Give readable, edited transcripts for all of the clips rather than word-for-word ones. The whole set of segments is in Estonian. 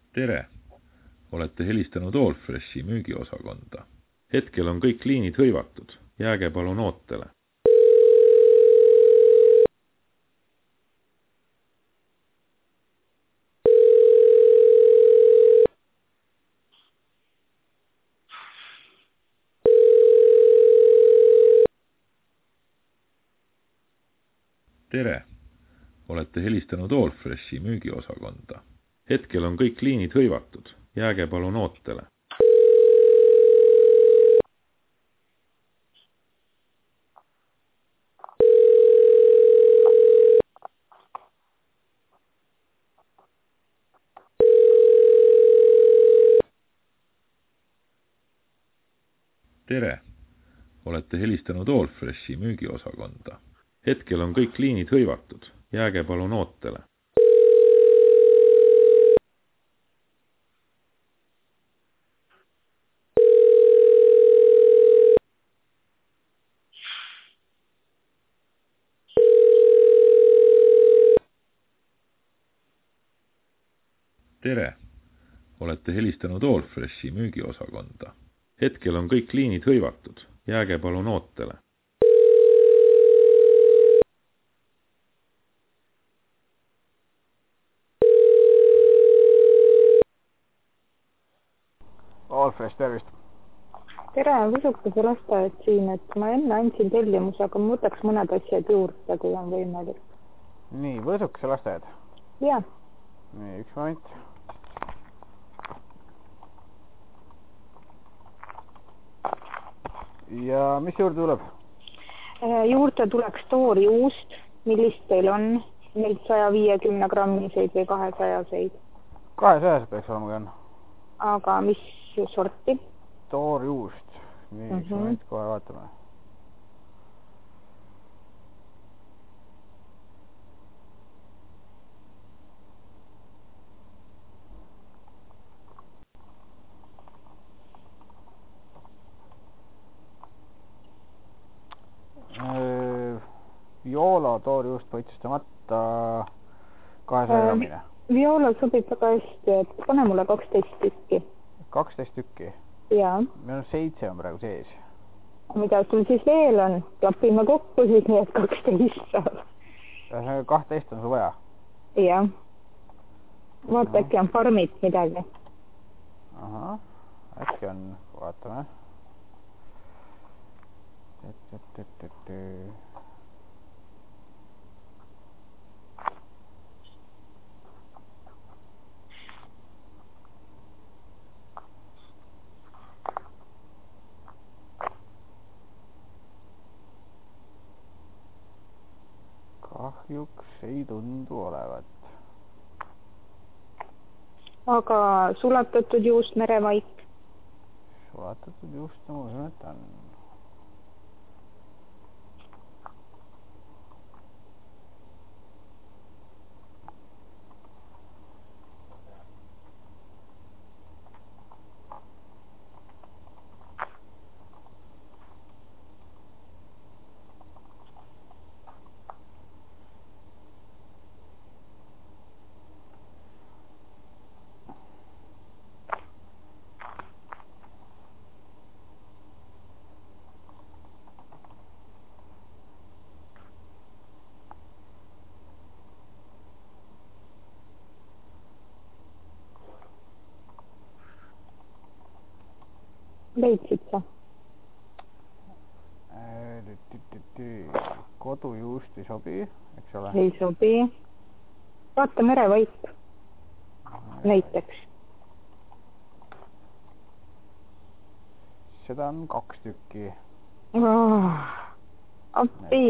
Tere! Olete helistanud Allfreshi müügiosakonda. Hetkel on kõik liinid hõivatud. Jääge palun ootele. Tere! Olete helistanud Allfreshi müügiosakonda. Hetkel on kõik liinid hõivatud. Jääge palun ootele. Tere! Olete helistanud Allfreshi müügiosakonda. Hetkel on kõik liinid hõivatud. Jääge palun ootele. Tere! Olete helistanud Allfreshi müügiosakonda. Hetkel on kõik liinid hõivatud. Jääge palun ootele. Allfresh, tervist! Tere, Võsukese lasteaed siin, et ma enne andsin tellimuse, aga ma võtaks mõned asjad juurde, kui on võimalik. Nii, Võsukese lasteaed? Jah. Nii, üks moment. Ja mis juurde tuleb? Juurde tuleks toorjuust, millist teil on? Neid 150 grammiseid või 200-seid? 200 peaks olema ka on. Aga mis sorti? Toorjuust. Nii, üks moment, kohe vaatame. Viola toorjuust võitsustamata 200 grammine. Viola sobib väga hästi, et pane mulle 12 tükki. 12 tükki? Jaa. Meil on 7 on praegu sees. Mida sul siis veel on? Klapime kokku siis nii, et 12 saab. 12 on sul vaja? Jah. Vaata, äkki on farmid midagi. Ahah, äkki on, vaatame. Kahjuks ei tundu olevat. Aga sulatatud juust merevaik? Sulatatud juust ma usun, et on. Leidsid sa? Kodujuust ei sobi, eks ole? Ei sobi. Vaata merevaip. Näiteks. Seda on 2 tükki. Appi.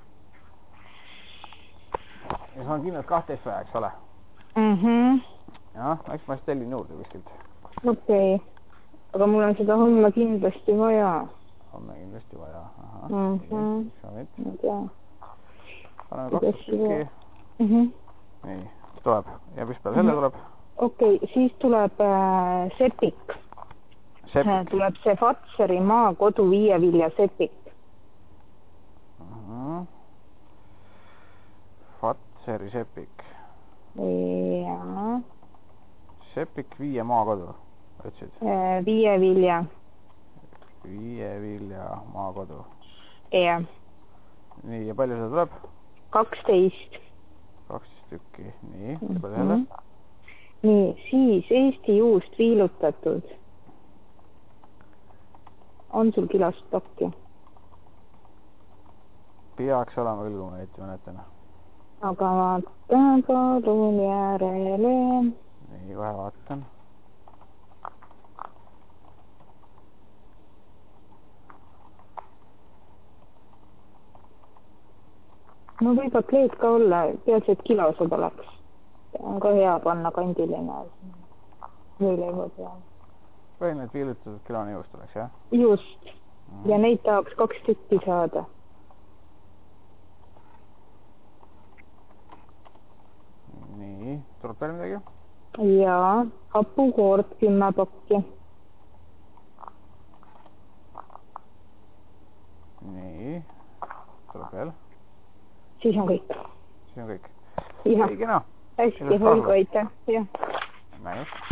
Ja see on kindlalt 12 vaja, eks ole? Jah, eks ma tellin juurde kuskilt. Okei. Aga mul on seda homme kindlasti vaja. Homme kindlasti vaja. Ahah. Ma tea. Paneme 2 tükki. Nii, tuleb. Ja mis peale selle tuleb? Okei, siis tuleb sepik. Tuleb see Fatseri maakodu 5 vilja sepik. Fatseri sepik. Jaa. Sepik, Viie maakodu, ütlesid? Viie vilja. Viie vilja maakodu. Jah. Nii, ja palju seda tuleb? 12. 12 tükki, nii, juba selle. Nii, siis Eesti juust viilutatud. On sul kilost pakki? Peaks olema küll, kui ma õieti mäletan. Aga vaatan palun järele. Nii, kohe vaatan. No võib atleet ka olla, peaasi, et kilosed oleks. On ka hea panna kandiline võileiva peale. Või need viilutatud kiloni juust oleks, jah? Just. Ja neid tahaks 2 tükki saada. Nii, tuleb veel midagi? Jaa, hapukoort 10 pakki. Nii, tuleb veel? Siis on kõik. Siis on kõik. Jah. Õigena. Hästi, olgu aitäh. Jah. Näis.